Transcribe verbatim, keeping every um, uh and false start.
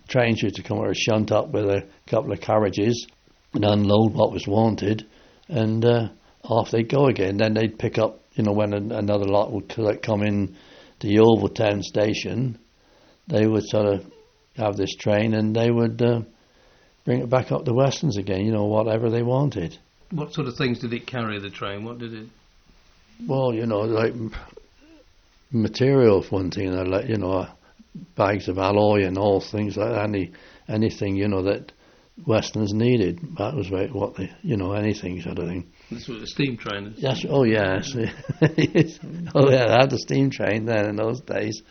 trains used to come or shunt up with a couple of carriages and unload what was wanted, and uh, off they'd go again. Then they'd pick up, you know, when an, another lot would come in to the Yeoviltown station, they would sort of have this train and they would uh, bring it back up to Westlands again, you know, whatever they wanted. What sort of things did it carry, the train? What did it... Well, you know, like material for one thing, like, you know, bags of alloy and all things like that, any, anything, you know, that Westlands needed. That was what they, you know, anything sort of thing. This was a steam train. Yes. Oh, yes. Oh, yeah. I had the steam train then in those days.